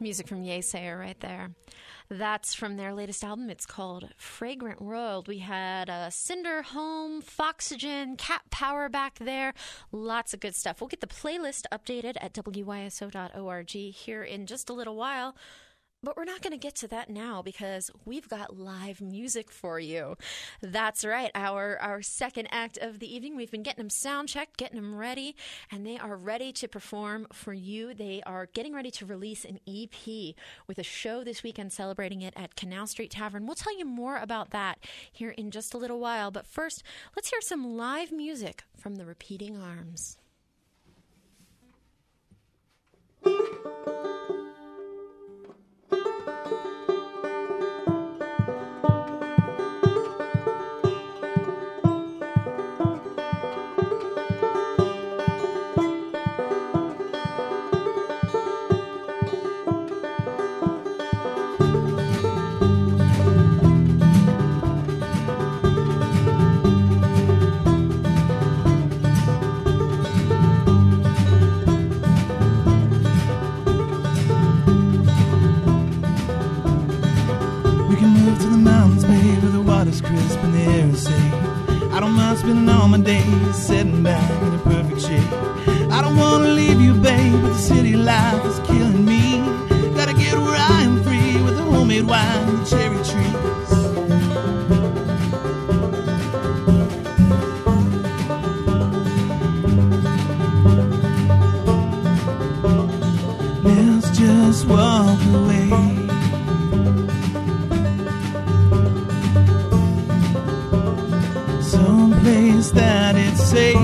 Music from Yesayer right there. That's from their latest album. It's called Fragrant World. We had Cinder Home, Foxygen, Cat Power back there. Lots of good stuff. We'll get the playlist updated at wyso.org here in just a little while. But we're not going to get to that now because we've got live music for you. That's right. Our second act of the evening, we've been getting them sound checked, getting them ready, and they are ready to perform for you. They are getting ready to release an EP with a show this weekend celebrating it at Canal Street Tavern. We'll tell you more about that here in just a little while. But first, let's hear some live music from the Repeating Arms. Crisp and the air is safe. I don't mind spending all my days sitting back in a perfect shape. I don't want to leave you, babe, but the city life is killing me. Gotta get where I am free with the homemade wine and the cherry trees. Let's just walk away. Place that it's safe.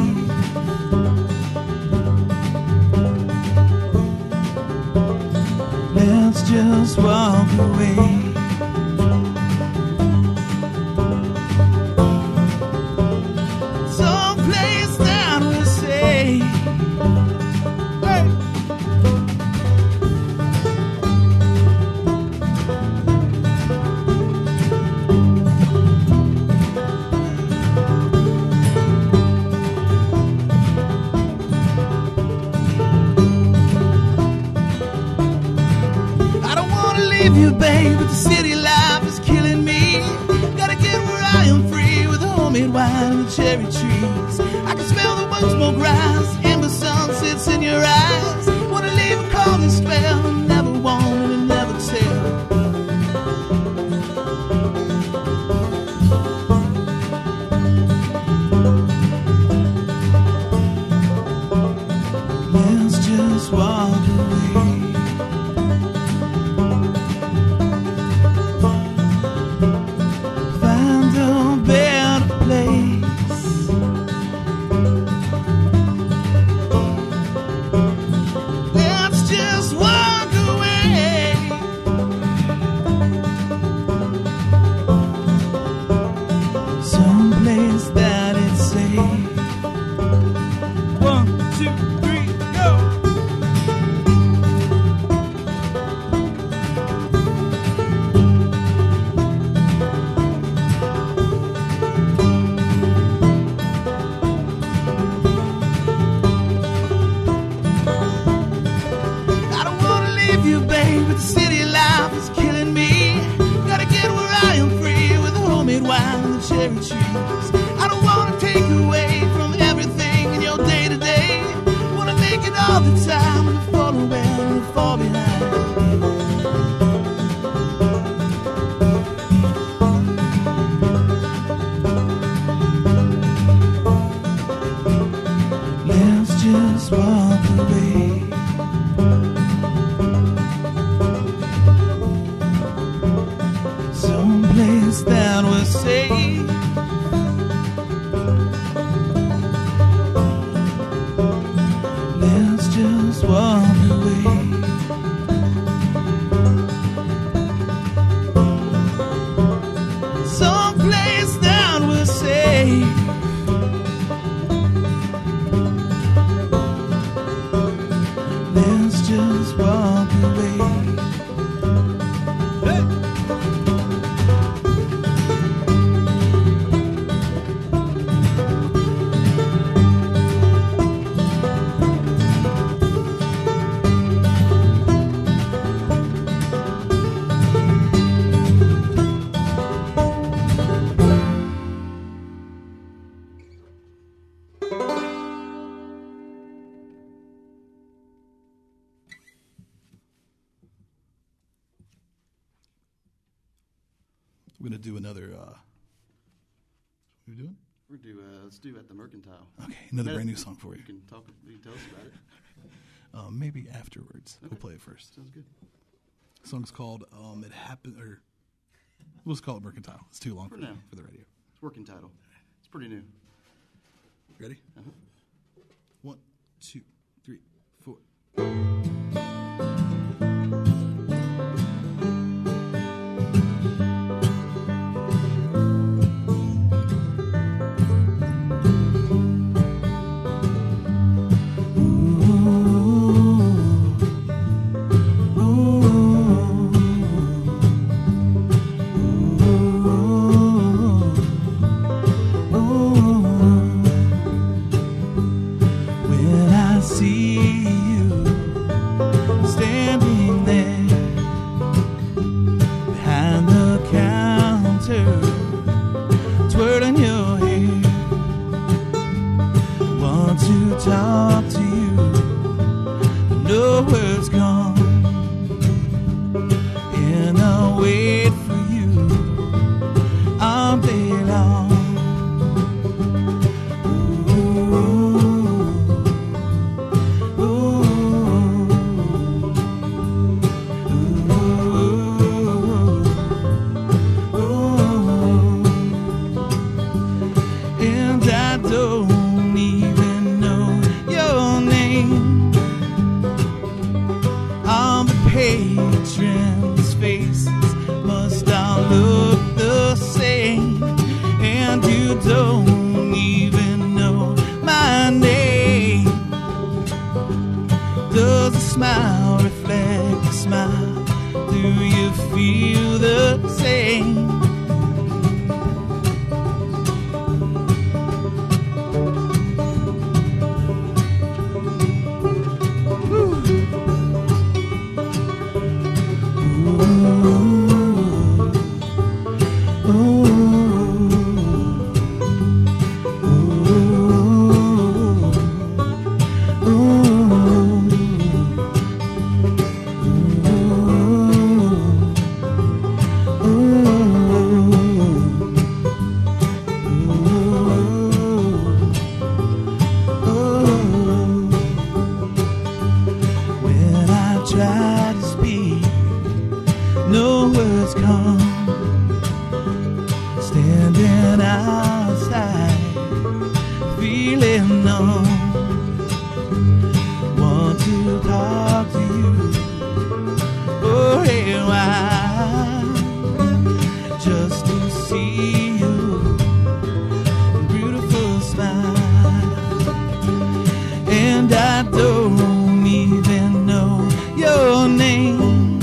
Let's just walk away. Some place that we're safe. Hey. You, babe, but the city life is killing me. Gotta get where I am free with the homemade wine and the cherry trees. I can smell the wood smoke rise, amber sunsets in your eyes. Wanna leave a calming spell and never want and never tell. Let's just walk away. Let's just walk away. We're going to do another. What are we doing? We're going to do, let's do At the Mercantile. Okay, another brand new song for you. You can tell us about it. Maybe afterwards. Okay. We'll play it first. Sounds good. The song's called It Happened, or we'll just call it Mercantile. It's too long for now. For the radio. It's working title. It's pretty new. Ready? Uh-huh. 1, 2, 3, 4. When I see you standing there behind the counter, twirling your hair, want to talk to you, but no words come, and I'll wait for you all day long. And I don't even know your name. All the patrons' faces must all look the same. And you don't even know my name. Does a smile reflect a smile? Do you feel the same? When I try to speak, no words come. Standing outside, feeling numb. Want to talk to you for a while, just to see your beautiful smile. And I don't even know your name.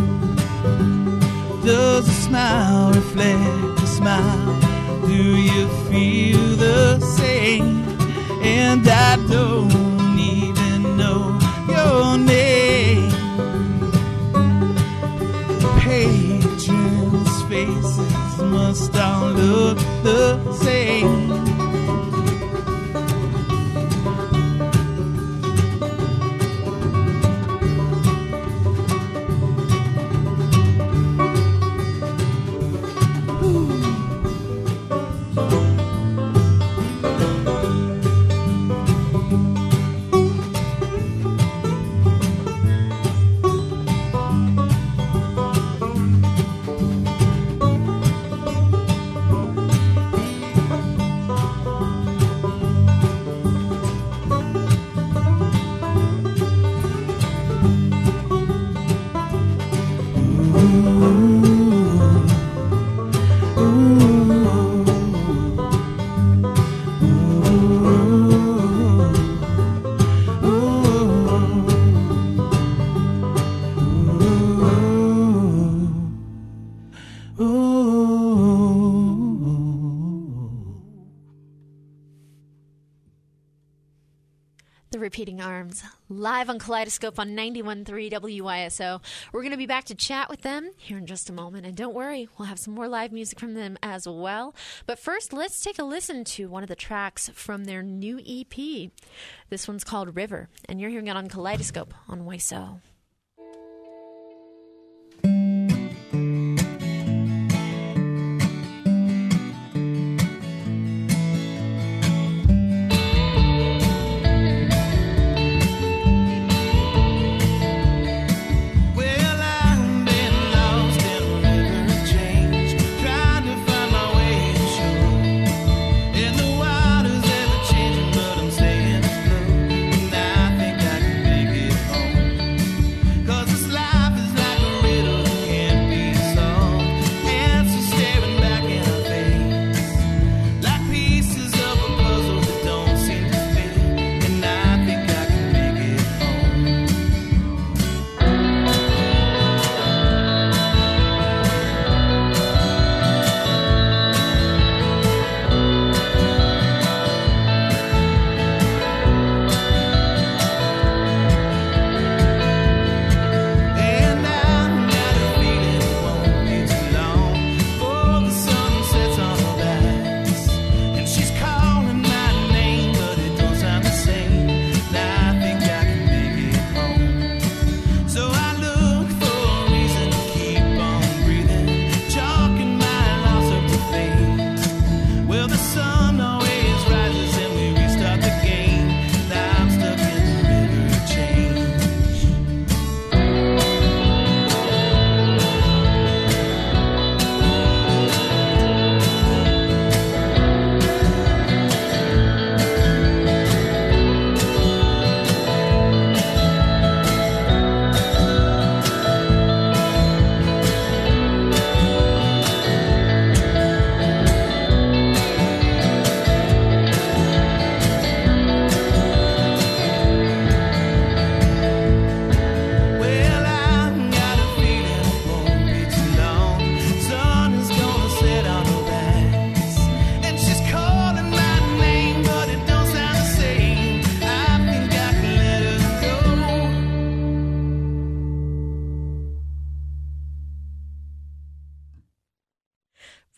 Does a smile reflect a smile? Do you feel the same? And I don't even know your name. Patrons' faces must all look the same. The Repeating Arms, live on Kaleidoscope on 91.3 WYSO. We're going to be back to chat with them here in just a moment. And don't worry, we'll have some more live music from them as well. But first, let's take a listen to one of the tracks from their new EP. This one's called River, and you're hearing it on Kaleidoscope on WYSO.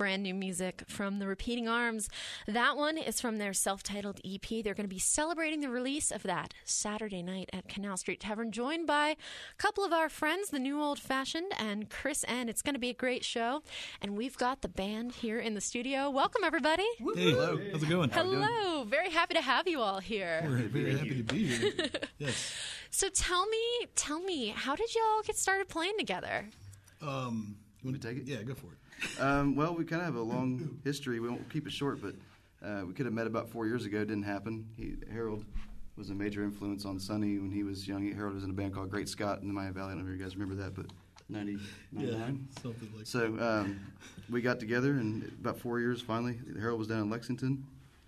brand new music from the Repeating Arms. That one is from their self-titled EP. They're going to be celebrating the release of that Saturday night at Canal Street Tavern, joined by a couple of our friends, the New Old Fashioned and Chris N. It's going to be a great show, and we've got the band here in the studio. Welcome, everybody. Hey, hello. How's it going? Hello. Very happy to have you all here. We're very happy to be here. Yes. So tell me, how did y'all get started playing together? You want to take it? Yeah, go for it. Well, we kind of have a long history. We won't keep it short, but we could have met about 4 years ago. It didn't happen. Harold was a major influence on Sonny when he was young. Harold was in a band called Great Scott in the Maya Valley. I don't know if you guys remember that, but 99? Yeah, something like that. So we got together, and about 4 years, finally, Harold was down in Lexington,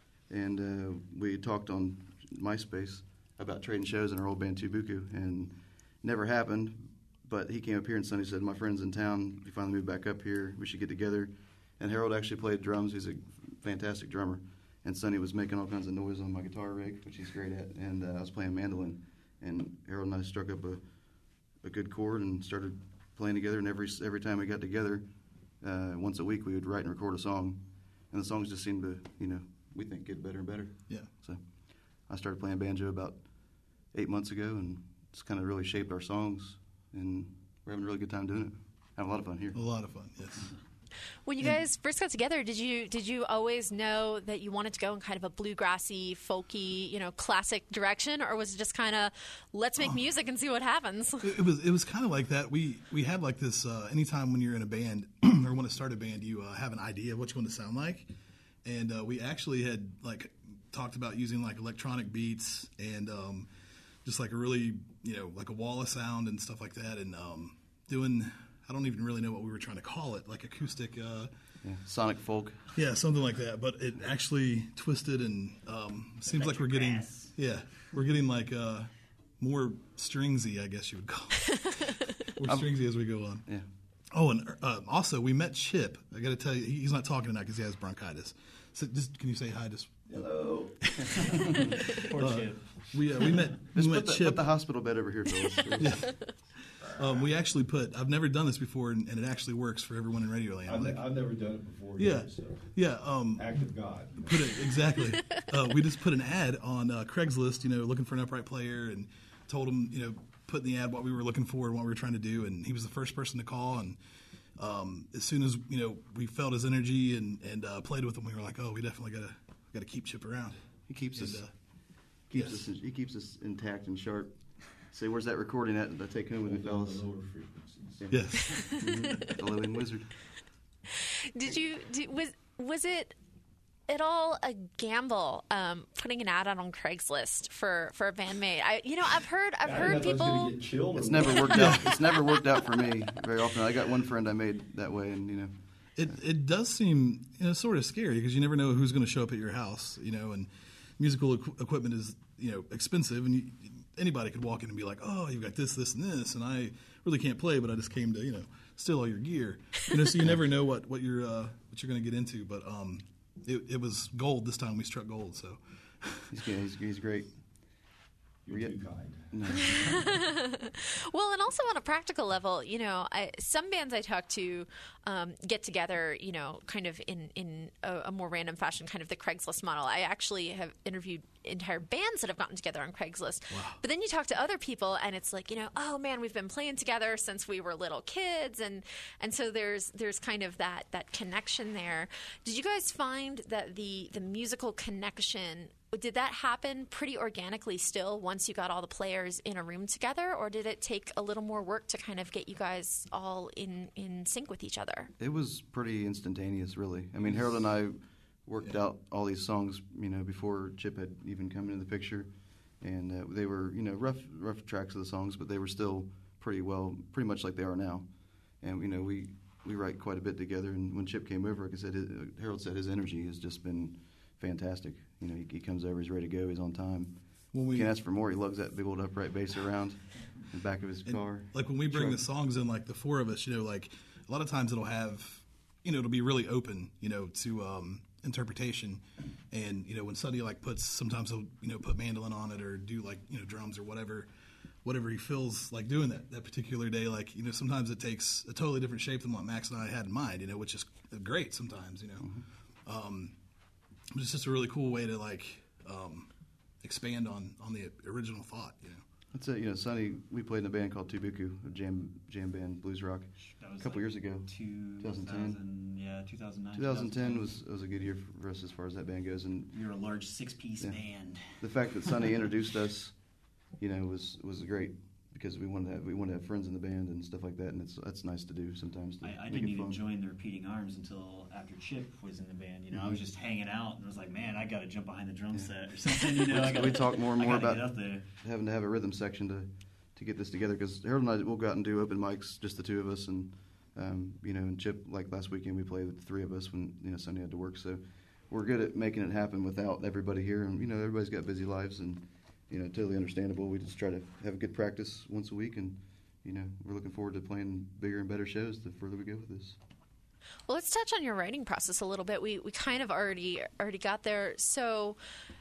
and we talked on MySpace about trading shows in our old band, Tubuku, and never happened. But he came up here and Sonny said, my friend's in town. We finally moved back up here. We should get together. And Harold actually played drums. He's a fantastic drummer. And Sonny was making all kinds of noise on my guitar rig, which he's great at. And I was playing mandolin. And Harold and I struck up a good chord and started playing together. And every time we got together, once a week, we would write and record a song. And the songs just seemed to, we think, get better and better. Yeah. So I started playing banjo about 8 months ago, and it's kind of really shaped our songs. And we're having a really good time doing it. Having a lot of fun here. A lot of fun, yes. When you guys first got together, did you always know that you wanted to go in kind of a bluegrassy, folky, classic direction, or was it just kind of let's make music and see what happens? It was kind of like that. We had like this. Anytime when you're in a band or want to start a band, you have an idea of what you want to sound like, and we actually had like talked about using like electronic beats and just like a really like a wall of sound and stuff like that, and doing. I don't even really know what we were trying to call it, like acoustic. Sonic folk. Yeah, something like that. But it actually twisted and seems like we're getting like more stringsy, I guess you would call it. More stringsy as we go on. Yeah. Oh, and also we met Chip. I got to tell you, he's not talking tonight because he has bronchitis. So can you say hi? Just hello. Poor Chip. We met Chip. Put the hospital bed over here, fellas. We actually I've never done this before, and it actually works for everyone in Radioland. I've never done it before. Yeah, either, so. Yeah. Act of God. Exactly. We just put an ad on Craigslist, looking for an upright player, and told him, put in the ad what we were looking for and what we were trying to do, and he was the first person to call. And as soon as we felt his energy and played with him, we were like, oh, we definitely got to keep Chip around. He keeps us. He keeps us intact and sharp. Say, where's that recording at that I take home with me, fellas? The lower frequencies. Yes. The living wizard. Was it at all a gamble putting an ad out on Craigslist for a bandmate? I've heard people. It's never worked out. It's never worked out for me very often. I got one friend I made that way, and It does seem sort of scary because you never know who's going to show up at your house, and musical equipment is expensive, and anybody could walk in and be like, oh, you've got this, and this, and I really can't play, but I just came to steal all your gear, so you never know what you're going to get into. But it was gold this time. We struck gold, so he's great. You're too kind. No. Well, and also on a practical level, some bands I talk to get together, kind of in a more random fashion, kind of the Craigslist model. I actually have interviewed entire bands that have gotten together on Craigslist. Wow. But then you talk to other people, and it's like, oh man, we've been playing together since we were little kids, and so there's kind of that connection there. Did you guys find that the musical connection, did that happen pretty organically still once you got all the players in a room together, or did it take a little more work to kind of get you guys all in sync with each other? It was pretty instantaneous, really. I mean, Harold and I worked out all these songs, before Chip had even come into the picture, and they were, rough tracks of the songs, but they were still pretty much like they are now. And we write quite a bit together. And when Chip came over, like I said, Harold said his energy has just been fantastic. He comes over, he's ready to go, he's on time. You can't ask for more. He lugs that big old upright bass around in the back of his car. Like when we bring the songs in, like the four of us, like a lot of times it'll have, it'll be really open, to interpretation. And when Sonny sometimes he'll put mandolin on it or do drums or whatever. whatever he feels like doing that particular day. Like, you know, sometimes it takes a totally different shape than what Max and I had in mind, you know, which is great sometimes, you know. It's just a really cool way to like expand on the original thought, you know. That's it. You know, Sonny, we played in a band called Tubuku, a jam band, blues rock, a couple years ago. 2010. Yeah, 2009. 2010 was a good year for us as far as that band goes. And you're a large 6-piece band. The fact that Sonny introduced us, you know, was great because we wanted to have friends in the band and stuff like that, and that's nice to do sometimes. I didn't even join the Repeating Arms until after Chip was in the band. You know, I was just hanging out and I was like, man, I got to jump behind the drum set or something. You know, we talk more and more about having to have a rhythm section to get this together because Harold and I will go out and do open mics, just the two of us, and you know, and Chip, like last weekend we played with the three of us when, you know, Sonny had to work. So we're good at making it happen without everybody here, and you know, everybody's got busy lives and. You know, totally understandable. We just try to have a good practice once a week, and you know, we're looking forward to playing bigger and better shows the further we go with this. Well, let's touch on your writing process a little bit. We kind of already got there. So,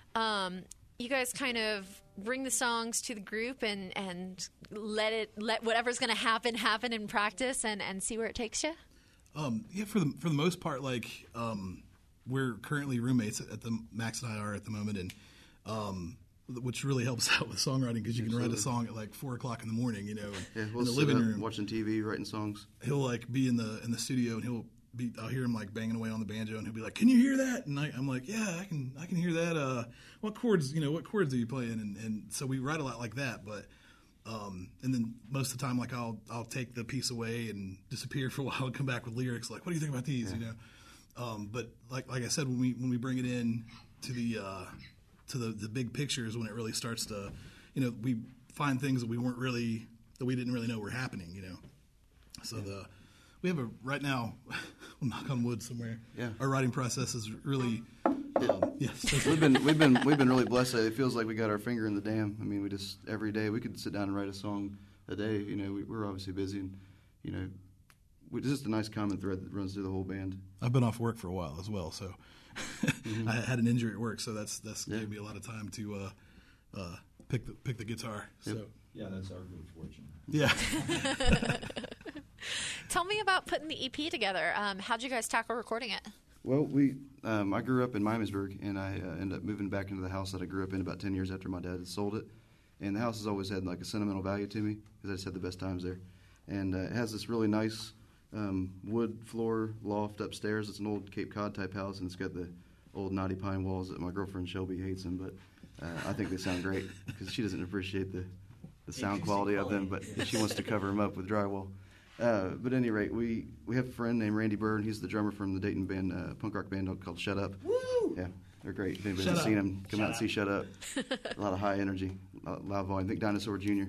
you guys kind of bring the songs to the group and let whatever's going to happen in practice and see where it takes you. Yeah, for the most part, like we're currently roommates at the Max and I are at the moment, and. Which really helps out with songwriting because you can write a song at like 4 o'clock in the morning, you know, we'll in the living room, watching TV, writing songs. He'll like be in the studio and I'll hear him like banging away on the banjo and he'll be like, "Can you hear that?" And I'm like, "Yeah, I can hear that. What chords are you playing?" And so we write a lot like that, but and then most of the time like I'll take the piece away and disappear for a while and come back with lyrics like, "What do you think about these?" You know, but like I said, when we bring it in to the big pictures, when it really starts to, you know, we find things that we didn't really know were happening, you know. So we have right now, we'll knock on wood somewhere. Yeah. Our writing process is really, yes. We've been really blessed. It feels like we got our finger in the dam. I mean, we just every day we could sit down and write a song a day. You know, we're obviously busy, and you know, it's just a nice common thread that runs through the whole band. I've been off work for a while as well, so. I had an injury at work, so that's gave me a lot of time to pick the guitar. Yep. So Yeah, that's our good fortune. yeah. Tell me about putting the EP together. How'd you guys tackle recording it? Well, I grew up in Miamisburg, and I ended up moving back into the house that I grew up in about 10 years after my dad had sold it. And the house has always had like a sentimental value to me because I just had the best times there. And it has this really nice wood floor loft upstairs. It's an old Cape Cod type house, and it's got the old knotty pine walls that my girlfriend Shelby hates them, but I think they sound great because she doesn't appreciate the sound quality of them, but she wants to cover them up with drywall. But at any rate, we have a friend named Randy Byrne. He's the drummer from the Dayton band, punk rock band called Shut Up. Woo! Yeah, they're great. If anybody's seen them, come out and see Shut Up. A lot of high energy, loud volume. Think Dinosaur Jr.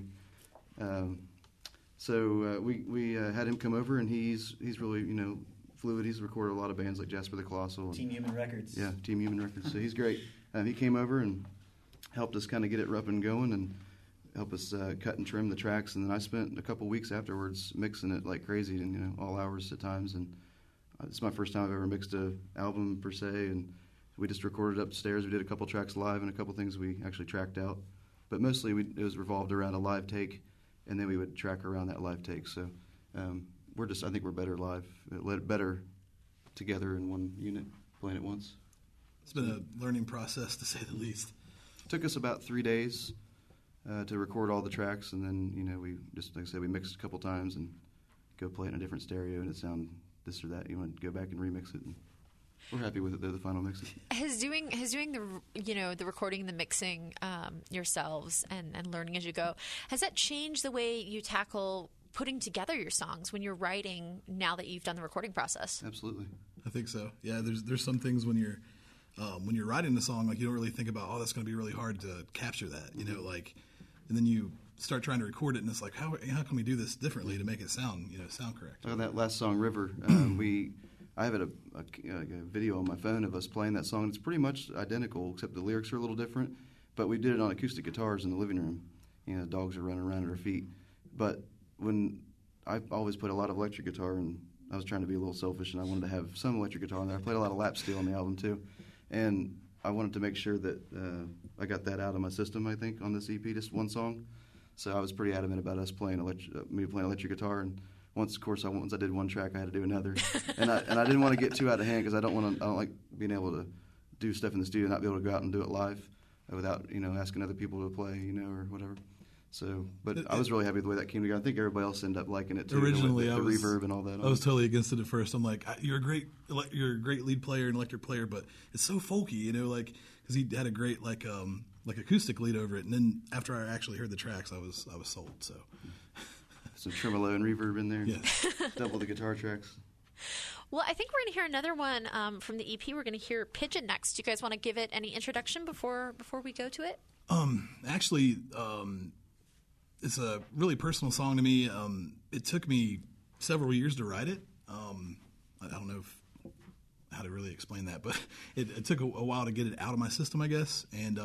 So we had him come over, and he's really, you know, fluid. He's recorded a lot of bands like Jasper the Colossal. Team Human Records. Yeah, Team Human Records. So he's great. He came over and helped us kind of get it up and going and help us cut and trim the tracks. And then I spent a couple weeks afterwards mixing it like crazy and, you know, all hours at times. And it's my first time I've ever mixed an album per se. And we just recorded upstairs. We did a couple tracks live and a couple things we actually tracked out. But mostly it was revolved around a live take, and then we would track around that live take. So I think we're better live, better together in one unit, playing at once. It's been a learning process, to say the least. It took us about 3 days to record all the tracks, and then, you know, we just, like I said, we mixed a couple times and go play it in a different stereo, and it sounded this or that. You want to go back and remix it, and we're happy with it, though, the final mix. Has doing the recording, the mixing yourselves and learning as you go, has that changed the way you tackle putting together your songs when you're writing now that you've done the recording process? Absolutely. I think so. Yeah, there's some things when you're writing the song, like you don't really think about, oh, that's going to be really hard to capture that, you know, like, and then you start trying to record it, and it's like, how can we do this differently to make it sound correct? Like that last song, River, I have a video on my phone of us playing that song. It's pretty much identical, except the lyrics are a little different. But we did it on acoustic guitars in the living room. You know, dogs are running around at our feet. But when I always played a lot of electric guitar, and I was trying to be a little selfish, and I wanted to have some electric guitar on there. I played a lot of lap steel on the album too, and I wanted to make sure that I got that out of my system. I think on this EP, just one song. So I was pretty adamant about us playing electric guitar. And once I did one track, I had to do another. and I didn't want to get too out of hand because I don't like being able to do stuff in the studio and not be able to go out and do it live without asking other people to play or whatever. So, but I was really happy with the way that came together. I think everybody else ended up liking it too. Originally, the reverb and all that. I was totally against it at first. I'm like, you're a great lead player and electric player, but it's so folky, because he had a great acoustic lead over it. And then after I actually heard the tracks, I was sold. So some tremolo and reverb in there. Yes. Double the guitar tracks. Well, I think we're going to hear another one from the EP. We're going to hear Pigeon next. Do you guys want to give it any introduction before we go to it? Actually, it's a really personal song to me. It took me several years to write it. I don't know how to really explain that, but it took a while to get it out of my system, I guess. And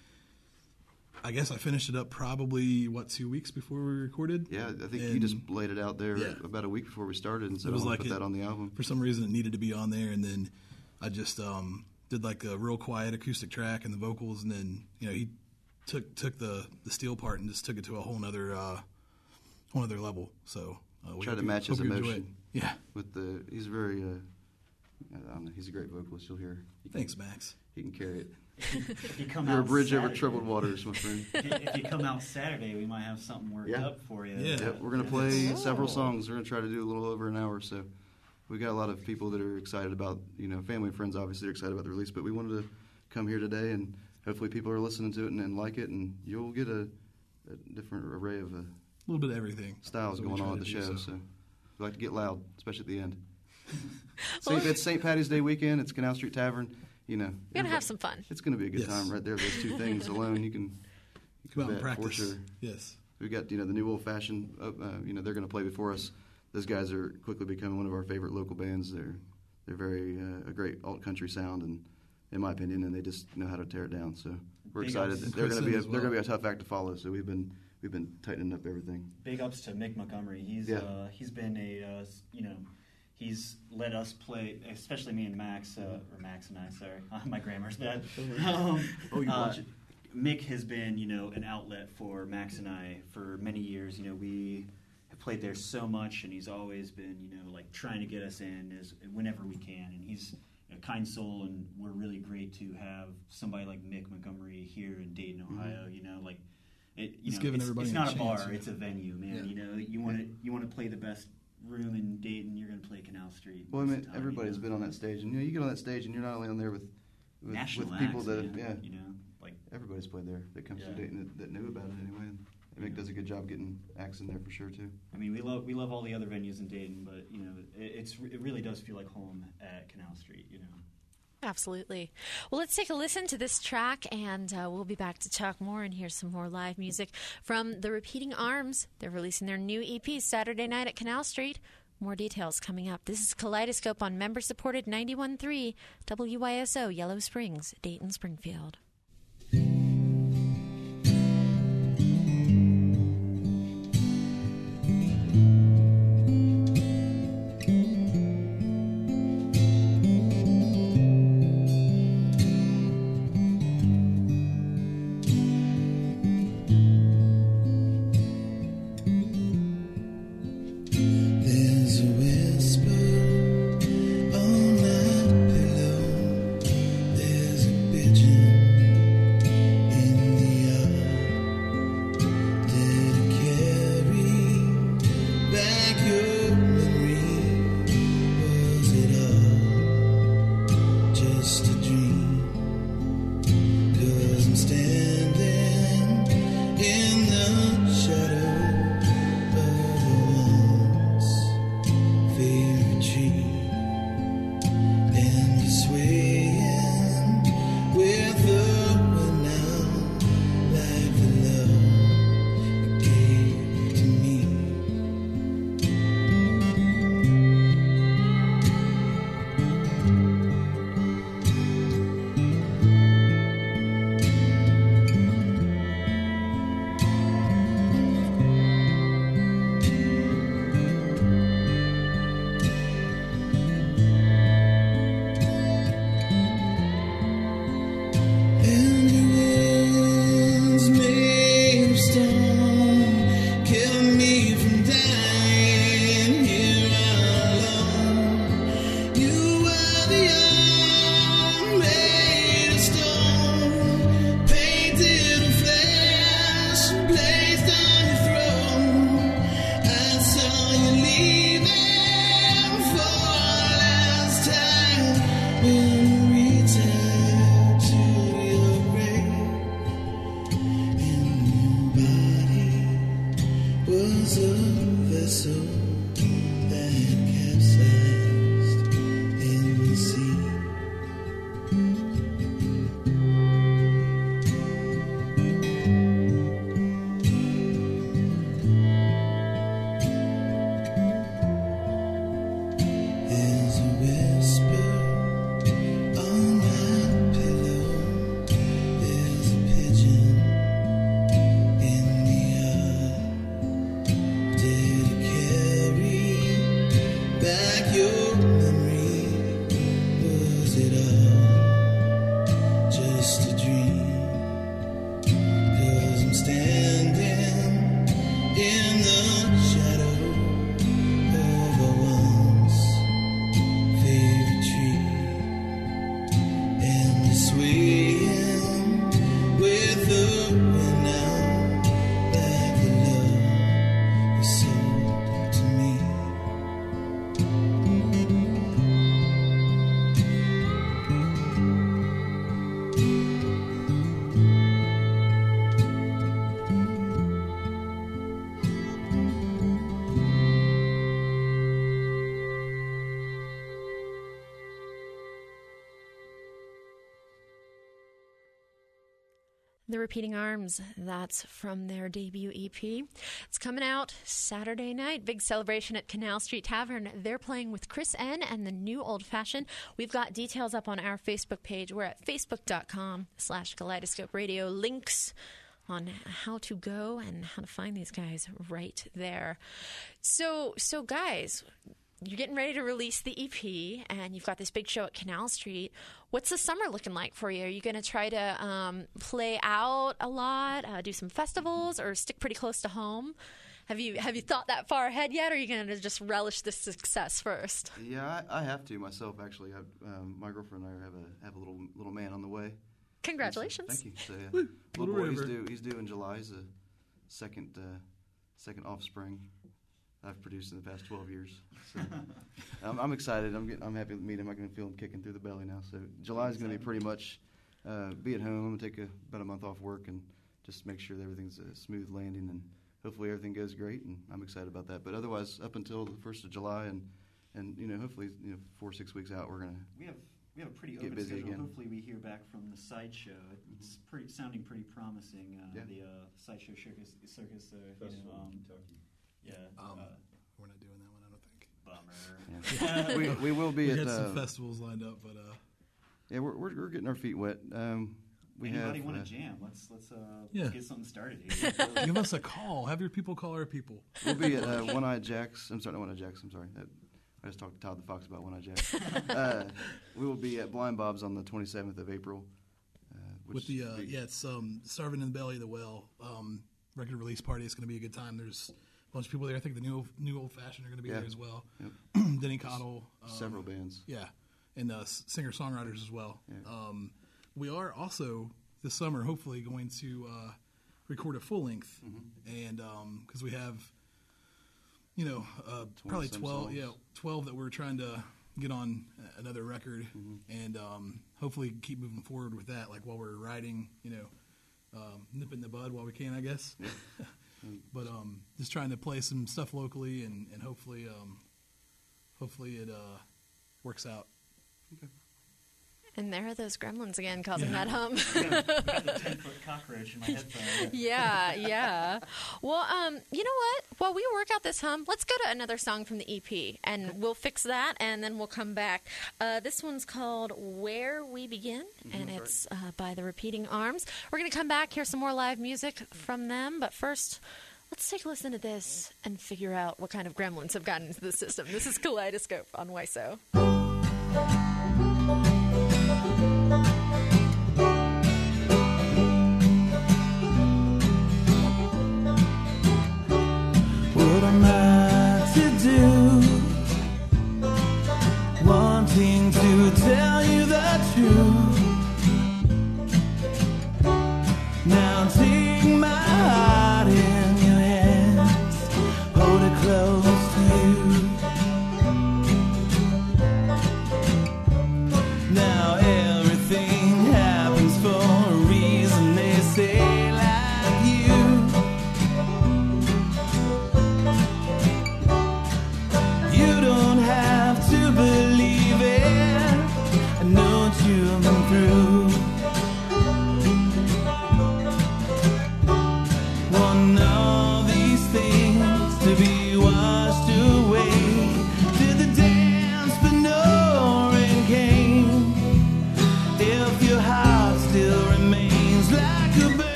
I guess I finished it up probably, 2 weeks before we recorded? Yeah, I think you just laid it out there about a week before we started and said, I want to put that on the album. For some reason, it needed to be on there, and then I just did like a real quiet acoustic track and the vocals, and then, he took the steel part and just took it to a whole other level. So we tried to match his emotion. Yeah, he's very I don't know, he's a great vocalist. You'll hear. Thanks, Max. He can carry it. If you come You're out a bridge Saturday, over troubled waters, my friend. If you come out Saturday, we might have something worked up for you. Yeah. Yep, we're going to play several songs. We're going to try to do a little over an hour. So we got a lot of people that are excited about, family and friends obviously are excited about the release. But we wanted to come here today, and hopefully people are listening to it and like it, and you'll get a different array of a little bit of everything styles going on at the show. So we like to get loud, especially at the end. It's St. Patty's Day weekend. It's Canal Street Tavern. We're going to have some fun. It's going to be a good time right there. Those two things alone, you can come out and practice. For sure. Yes. We've got, the new Old Fashioned, they're going to play before us. Those guys are quickly becoming one of our favorite local bands. They're very a great alt country sound, and in my opinion, and they just know how to tear it down. So we're excited. They're going to be a tough act to follow. So we've been tightening up everything. Big ups to Mick Montgomery. He's been he's let us play, especially me and Max, or Max and I, sorry. My grammar's bad. You watch it. Mick has been, an outlet for Max and I for many years. We have played there so much, and he's always been, trying to get us in whenever we can. And he's a kind soul, and we're really great to have somebody like Mick Montgomery here in Dayton, Ohio. Giving everybody it's not a bar, chance, it's a venue, man. Yeah. You want to play the best room in Dayton, you're going to play Canal Street. Well, I mean, everybody's been on that stage, and you get on that stage, and you're not only on there with national people acts, that like everybody's played there that comes from Dayton that knew about it anyway. And Mick does a good job getting acts in there for sure too. I mean, we love all the other venues in Dayton, but it really does feel like home at Canal Street. Absolutely. Well, let's take a listen to this track, and we'll be back to talk more and hear some more live music from the Repeating Arms. They're releasing their new EP Saturday night at Canal Street. More details coming up. This is Kaleidoscope on member-supported 91.3 WYSO, Yellow Springs, Dayton, Springfield. There's a whisper on that pillow. There's a pigeon The Repeating Arms, that's from their debut EP. It's coming out Saturday night. Big celebration at Canal Street Tavern. They're playing with Chris N. and the New Old Fashioned. We've got details up on our Facebook page. We're at facebook.com/Kaleidoscope Radio. Links on how to go and how to find these guys right there. So guys, you're getting ready to release the EP, and you've got this big show at Canal Street. What's the summer looking like for you? Are you going to try to play out a lot, do some festivals, or stick pretty close to home? Have you thought that far ahead yet, or are you going to just relish the success first? Yeah, I have to myself, actually. My girlfriend and I have a little man on the way. Congratulations. Thank you. So, yeah. Little boy, he's due in July. He's the second offspring I've produced in the past 12 years. So I'm excited. I'm happy to meet him. I can feel him kicking through the belly now. So July is going to be pretty much be at home. I'm going to take about a month off work and just make sure that everything's a smooth landing, and hopefully everything goes great. And I'm excited about that. But otherwise, up until the 1st of July and hopefully 4 or 6 weeks out, we're going to we have a pretty get open busy schedule. again. Hopefully, we hear back from the sideshow. It's sounding pretty promising. Yeah. The sideshow circus. Festival in Kentucky. Yeah. We're not doing that one, I don't think. Bummer. we will be We at had some festivals lined up, but yeah, we're getting our feet wet. Anybody want to jam? Let's Yeah. get something started here. give us a call. Have your people call our people. We'll be at One-Eyed Jack's. I'm sorry, not One-Eyed Jack's. I'm sorry. I just talked to Todd the Fox about One-Eyed Jack's. We will be at Blind Bob's on the 27th of April. With the it's Starving in the Belly of the Well record release party. It's going to be a good time. There's a bunch of people there. I think the new Old Fashioned are going to be there as well. Yep. Denny Cottle. Several bands. Yeah, and singer-songwriters as well. Yeah. We are also this summer hopefully going to record a full length, and because we have probably 12 12 that we're trying to get on another record, and hopefully keep moving forward with that, like while we're writing, nip in the bud while we can, I guess. Yeah. But just trying to play some stuff locally, and hopefully it works out. Okay. And there are those gremlins again causing that hum. I got the 10-foot cockroach in my headphone. Yeah. Well, you know what? While we work out this hum, let's go to another song from the EP, and we'll fix that, and then we'll come back. This one's called Where We Begin, and it's by the Repeating Arms. We're going to come back, hear some more live music from them, but first, let's take a listen to this and figure out what kind of gremlins have gotten into the system. This is Kaleidoscope on WISO. What am I to do? Wanting to tell you the truth. Now take my heart in your hands, hold it close to you. Now everything happens for a reason, they say, like you.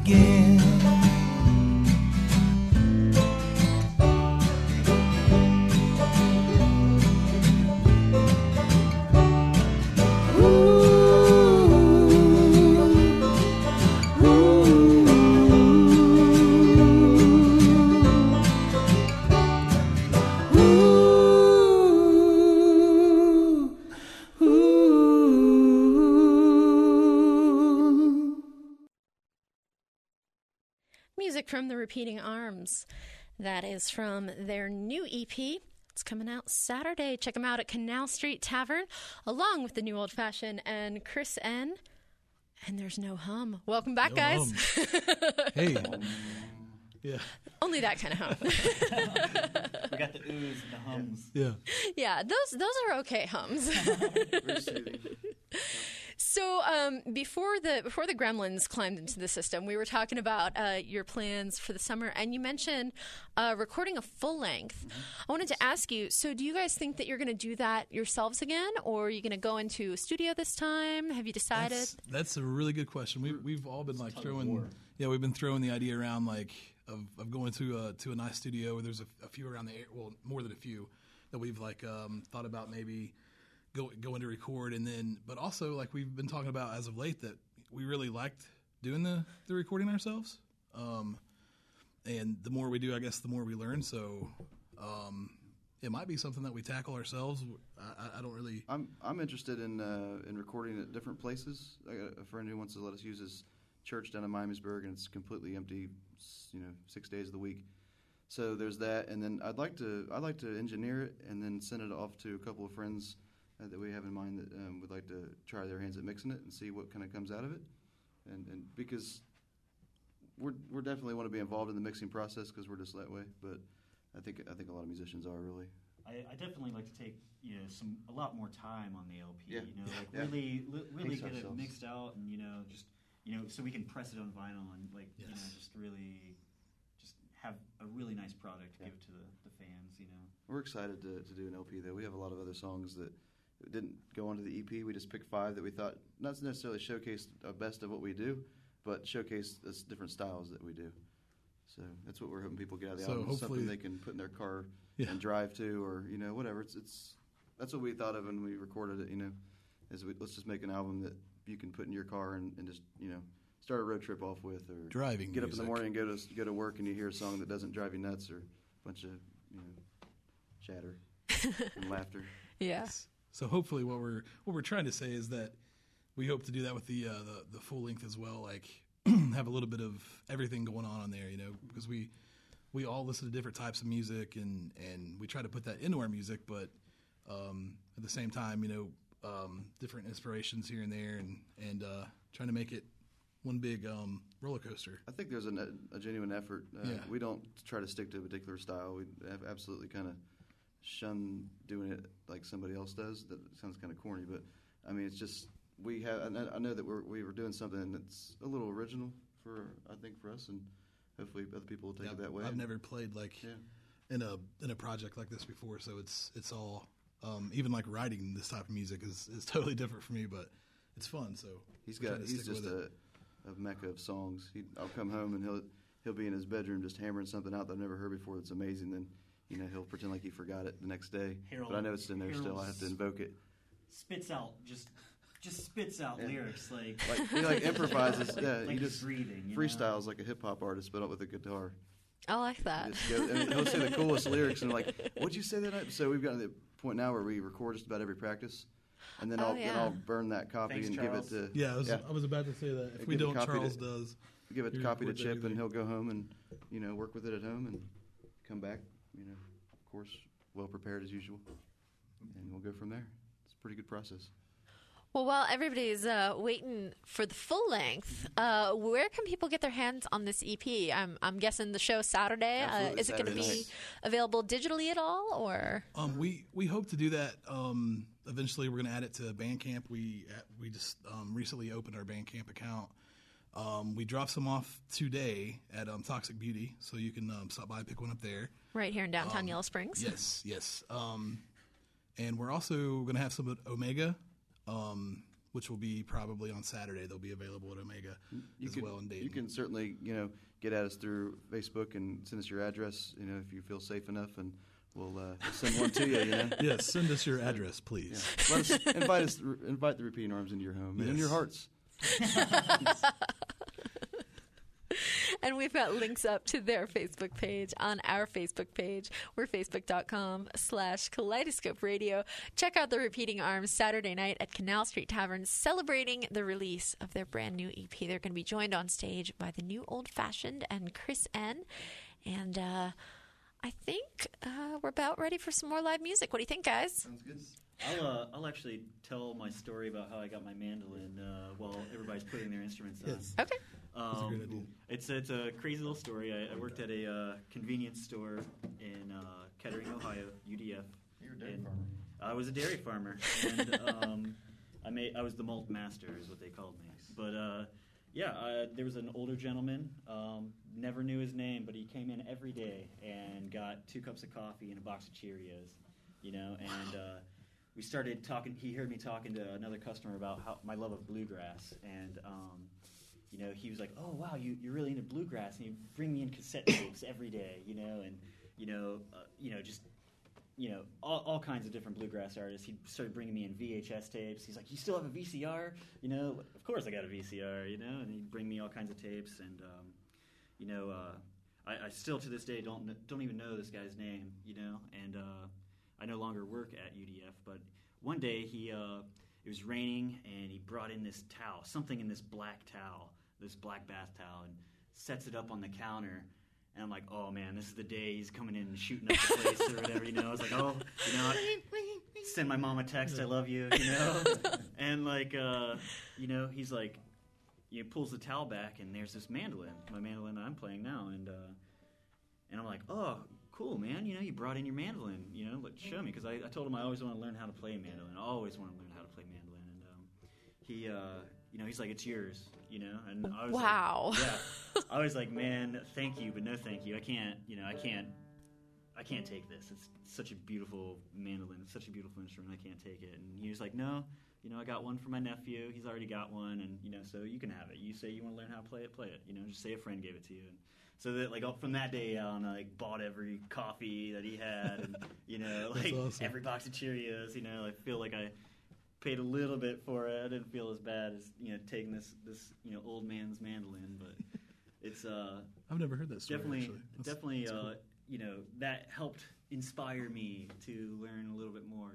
again. Music from the Repeating Arms. That is from their new EP. It's coming out Saturday. Check them out at Canal Street Tavern, along with the New Old Fashioned and Chris N. And there's no hum. Welcome back, No guys. Hey. Yeah. Only that kind of hum. We got the oohs and the hums. Yeah. Yeah, those are okay hums. Very soothing. So before the Gremlins climbed into the system, we were talking about your plans for the summer, and you mentioned recording a full length. I wanted to ask you, so do you guys think that you're going to do that yourselves again, or are you going to go into a studio this time? Have you decided? That's a really good question. We've all been like throwing, we've been throwing the idea around like of going to a nice studio. There's a few around the area, well, more than a few that we've like thought about maybe going to record, and then but also like we've been talking about as of late that we really liked doing the recording ourselves. And the more we do, I guess the more we learn. So it might be something that we tackle ourselves. I don't really. I'm interested in recording at different places. I got a friend who wants to let us use his church down in Miamisburg, and it's completely empty, 6 days of the week. So there's that, and then I'd like to engineer it and then send it off to a couple of friends that we have in mind that would like to try their hands at mixing it and see what kind of comes out of it, and because we're definitely want to be involved in the mixing process because we're just that way. But I think a lot of musicians are really. I definitely like to take a lot more time on the LP. Yeah. Really Pace get it ourselves. mixed out, and just so we can press it on vinyl and just really just have a really nice product to give to the fans. We're excited to do an LP though. We have a lot of other songs that didn't go onto the EP. We just picked 5 that we thought not necessarily showcase the best of what we do, but showcase the different styles that we do. So that's what we're hoping people get out of the So album. hopefully- Something they can put in their car Yeah. and drive to, or whatever. It's that's what we thought of when we recorded it. Let's just make an album that you can put in your car and just start a road trip off with, or Driving Get up in the music. morning and go to work, and you hear a song that doesn't drive you nuts, or a bunch of chatter and laughter. Yeah. So hopefully, what we're trying to say is that we hope to do that with the full length as well. Like have a little bit of everything going on there, because we all listen to different types of music, and we try to put that into our music, but at the same time, different inspirations here and there, and trying to make it one big roller coaster. I think there's a genuine effort. Yeah. We don't try to stick to a particular style. We have absolutely kind of shun doing it like somebody else does. That sounds kind of corny, but I mean, it's just we have. I know that we were doing something that's a little original for us, and hopefully other people will take it that way. I've never played like in a project like this before, so it's all even like writing this type of music is totally different for me, but it's fun. So He's we're trying to just stick with it. a mecca of songs. I'll come home and he'll be in his bedroom just hammering something out that I've never heard before that's amazing. Then he'll pretend like he forgot it the next day. Harold- But I know it's in there still. I have to invoke it. Spits out just spits out lyrics like He improvises. Yeah, like he he's just breathing. freestyles like a hip hop artist, but with a guitar. I like that. He'll say the coolest lyrics and like, "What'd you say that night?" So we've gotten to the point now where we record just about every practice, and then I'll burn that copy Thanks, and Charles. give it to I was about to say that if we Give a don't, copy Charles to- does. give it He copy to records Chip, and everything. he'll go home and work with it at home and come back. Of course, well prepared as usual, and we'll go from there. It's a pretty good process. Well, while everybody's waiting for the full length, where can people get their hands on this EP? I'm guessing the show Saturday. Absolutely, Is it going to Saturday be night. available digitally at all, or? We hope to do that. Eventually, we're going to add it to Bandcamp. We just recently opened our Bandcamp account. We dropped some off today at Toxic Beauty, so you can stop by and pick one up there. Right here in downtown Yellow Springs. Yes. And we're also going to have some at Omega. which will be probably on Saturday. They'll be available at Omega well in Dayton. You can certainly, get at us through Facebook and send us your address, if you feel safe enough, and we'll send one to you. Yes, send us your address, please. Yeah. Invite the Repeating Arms into your home and in your hearts. And we've got links up to their Facebook page on our Facebook page. We're facebook.com/Kaleidoscope Radio. Check out the Repeating Arms Saturday night at Canal Street Tavern, celebrating the release of their brand new EP. They're going to be joined on stage by the New Old Fashioned and Chris N. And I think we're about ready for some more live music. What do you think, guys? Sounds good. I'll actually tell my story about how I got my mandolin while everybody's putting their instruments on. Yes. Okay. That's a great idea. It's a crazy little story. I worked at a convenience store in Kettering, Ohio, UDF. You're a dairy farmer. I was a dairy farmer, and I was the malt master, is what they called me. But there was an older gentleman. Never knew his name, but he came in every day and got 2 cups of coffee and a box of Cheerios. And we started talking. He heard me talking to another customer about my love of bluegrass, and he was like, "Oh wow, you're really into bluegrass," and he'd bring me in cassette tapes every day, all kinds of different bluegrass artists. He started bringing me in VHS tapes. He's like, "You still have a VCR?" Of course I got a VCR, and he'd bring me all kinds of tapes, and I still to this day don't even know this guy's name, and I no longer work at UDF, but one day it was raining, and he brought in this towel, something in this black bath towel, and sets it up on the counter. And I'm like, oh man, this is the day he's coming in and shooting up the place or whatever. I was like, send my mom a text, I love you, And he's like, pulls the towel back, and there's this mandolin, my mandolin that I'm playing now, and I'm like, oh, cool, man. You brought in your mandolin. Show me, because I told him I always want to learn how to play mandolin. I always want to learn how to play mandolin, and he's like, it's yours, And I was wow. Like, yeah. I was like, man, thank you, but no thank you. I can't take this. It's such a beautiful mandolin. It's such a beautiful instrument. I can't take it. And he was like, no, I got one for my nephew. He's already got one, and so you can have it. You say you want to learn how to play it. Just say a friend gave it to you. And so that from that day on, I bought every coffee that he had, and awesome. Every box of Cheerios. I feel like I paid a little bit for it. I didn't feel as bad as taking this old man's mandolin, but it's I've never heard that story. Definitely, cool. That helped inspire me to learn a little bit more.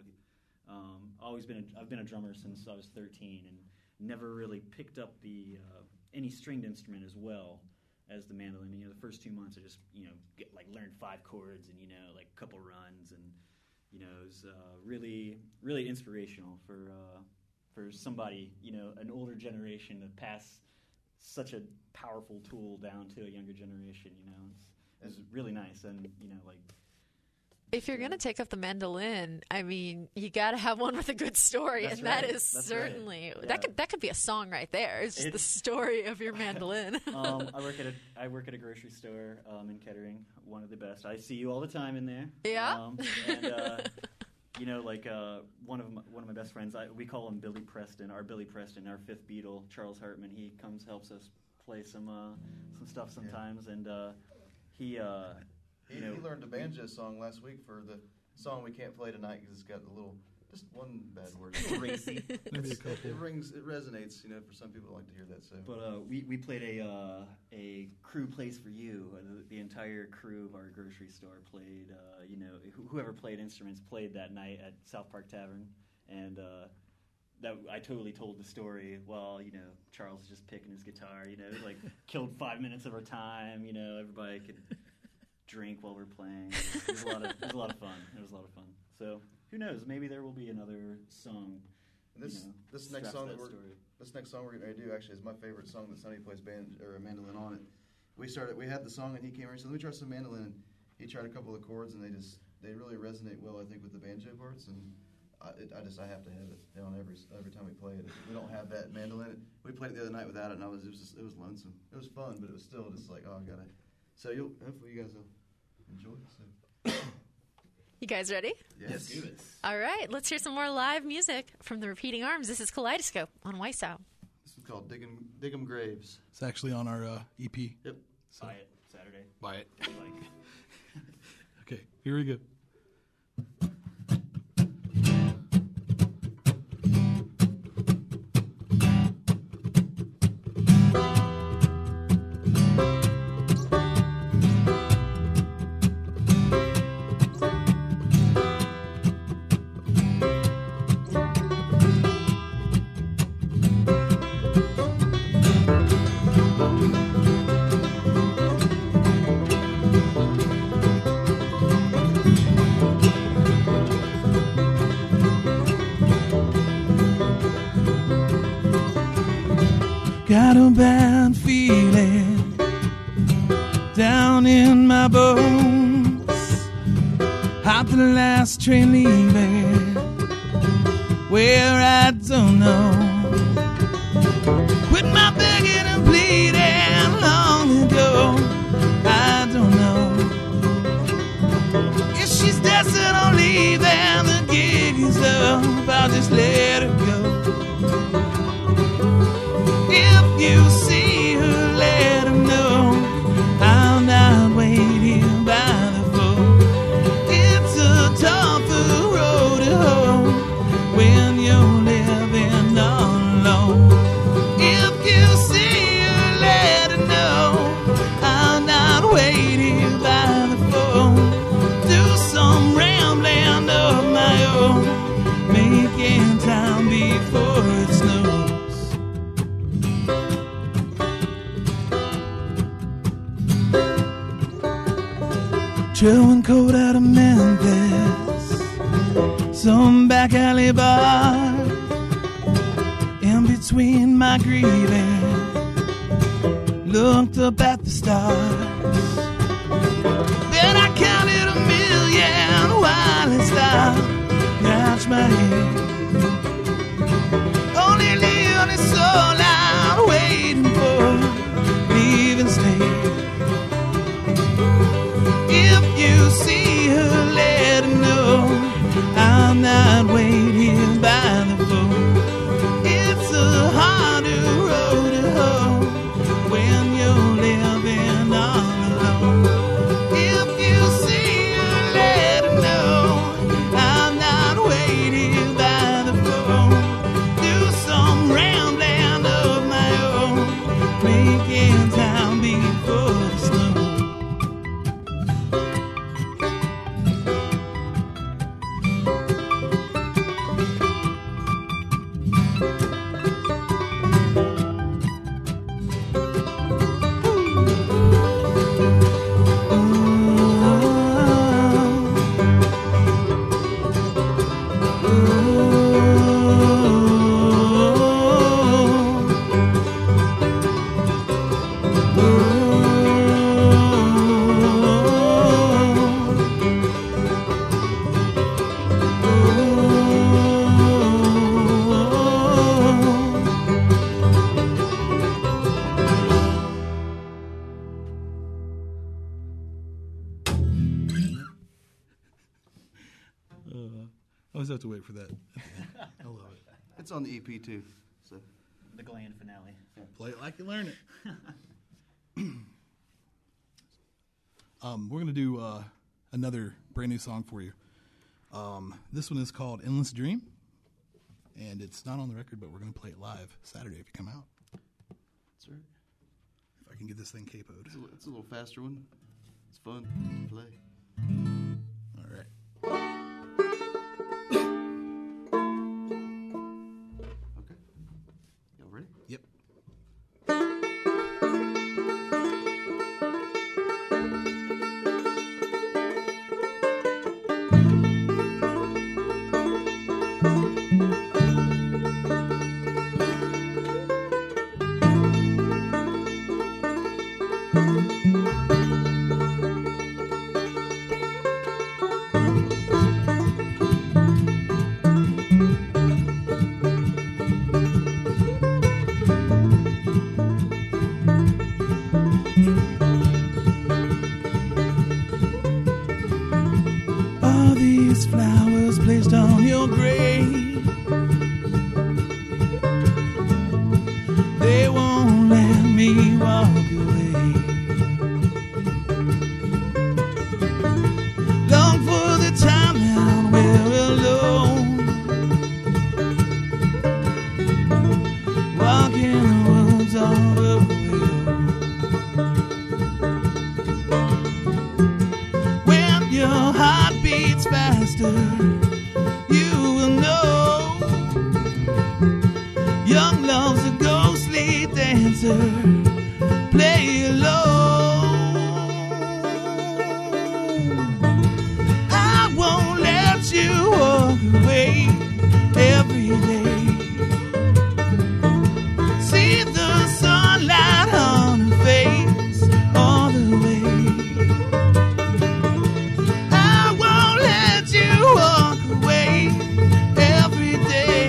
I've been a drummer since I was 13, and never really picked up the any stringed instrument as well as the mandolin. The first 2 months I just learned 5 chords and a couple runs, and it was really, really inspirational for somebody, an older generation to pass such a powerful tool down to a younger generation. It's really nice, and if you're going to take up the mandolin, you got to have one with a good story, That's and right. that is certainly that could be a song right there. It's just the story of your mandolin. I work at a grocery store in Kettering, one of the best. I see you all the time in there. Yeah. One of my best friends, we call him Billy Preston, our 5th Beatle, Charles Hartman. He comes, helps us play some stuff sometimes, and he learned a banjo song last week for the song we can't play tonight because it's got just one bad word. Racy. Maybe a couple. It resonates, for some people that like to hear that. So, but we played a crew plays for you. The entire crew of our grocery store played. Whoever played instruments played that night at South Park Tavern, and that I totally told the story while Charles was just picking his guitar. Killed 5 minutes of our time. Everybody could drink while we're playing. It was a lot of fun. It was a lot of fun. So who knows? Maybe there will be another song. This next song we're getting ready to do actually is my favorite song that Sonny plays mandolin on it. We had the song and he came over and said, "Let me try some mandolin." And he tried a couple of chords and they really resonate well, I think, with the banjo parts. And I have to have it on every time we play it. We don't have that mandolin. We played it the other night without it, and it was lonesome. It was fun, but it was still just like, oh, I gotta. So hopefully you guys will enjoy it. So. You guys ready? Yes. Do this. All right, let's hear some more live music from the Repeating Arms. This is Kaleidoscope on Weissau. This is called Dig 'em Graves. It's actually on our EP. Yep. Buy it Saturday. Buy it. Like. Okay, here we go. Got a bad feeling down in my bones. Hop the last train leaving where I don't know. Quit my begging and pleading long ago. I don't know if she's destined on leaving. The gig is up. I'll just let her go. If you see her, let her know I'll not wait here by the phone. It's a tougher road to hoe when you're living all alone. If you see her, let her know I'll not wait here by the phone. Do some rambling of my own, making time before it snows. Chewing coat out of Memphis, some back alley bar. In between my grieving, looked up at the stars. Then I counted 1,000,000 while it stopped. Scratched my head. Only leaving is so loud, waiting for leaving state. If you see her, let her know I'll not wait here by the phone. It's a harder road to hoe when you're living all alone. If you see her, let her know I'll not wait here by the phone. Do some rambling of my own, making time before the snow. I always have to wait for that. I love it. It's on the EP too. So The Gland finale. Play it like you learn it. We're going to do another brand new song for you. This one is called Endless Dream, and it's not on the record, but we're going to play it live Saturday if you come out. that's right. If I can get this thing capoed. It's a little faster one. It's fun to play. All right. Okay. Y'all ready? Yep. faster, you will know. Young love's a ghostly dancer. Play alone. I won't let you walk away every day. See the sunlight on her face all the way. I won't let you walk away every day.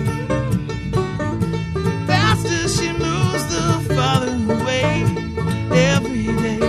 Faster she moves, the farther away every day.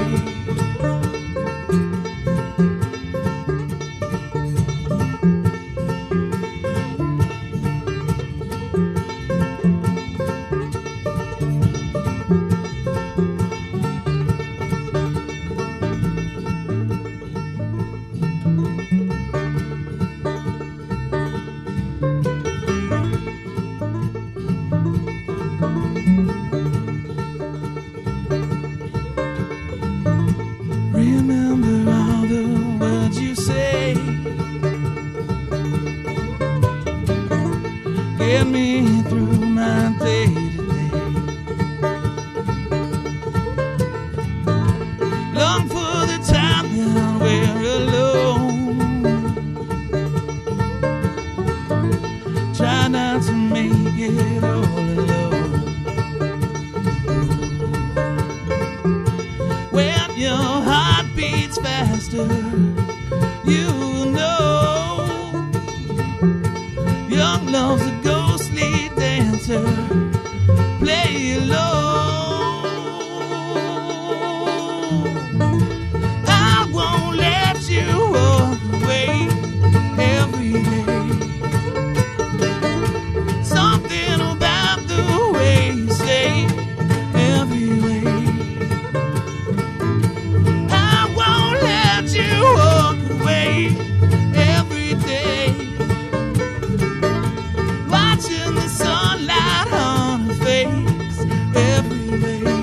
Remember all the words you say. Get me through my day to day. Long for the time that we're alone. Try not to make it all alone. When your heart beats faster, you know. Young love's a ghostly dancer. Play alone. I won't let you walk away every day. Something about the way you say every way. I won't let you walk away every day. Watching the sunlight on her face every day.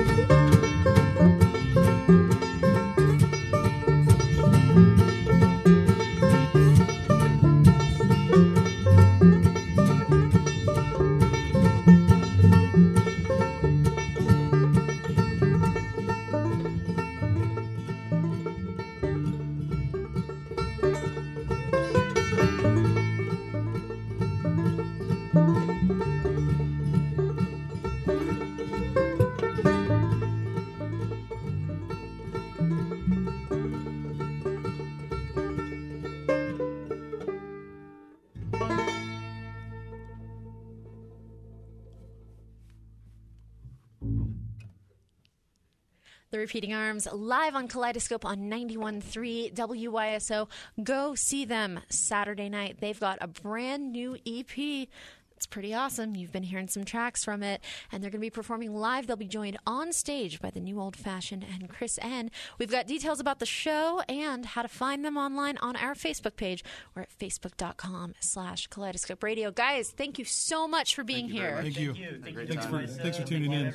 The Repeating Arms live on Kaleidoscope on 91.3 WYSO. Go see them Saturday night. They've got a brand new EP. It's pretty awesome. You've been hearing some tracks from it, and they're going to be performing live. They'll be joined on stage by the New Old Fashioned and Chris N. We've got details about the show and how to find them online on our Facebook page. We're at facebook.com/Kaleidoscope Radio. Guys, thank you so much for being here. Thank you. Thanks for tuning in.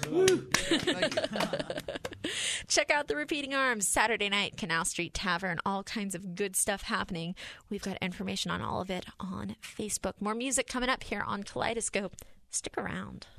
Check out the Repeating Arms Saturday night, Canal Street Tavern. All kinds of good stuff happening. We've got information on all of it on Facebook. More music coming up here on Kaleidoscope. Stick around.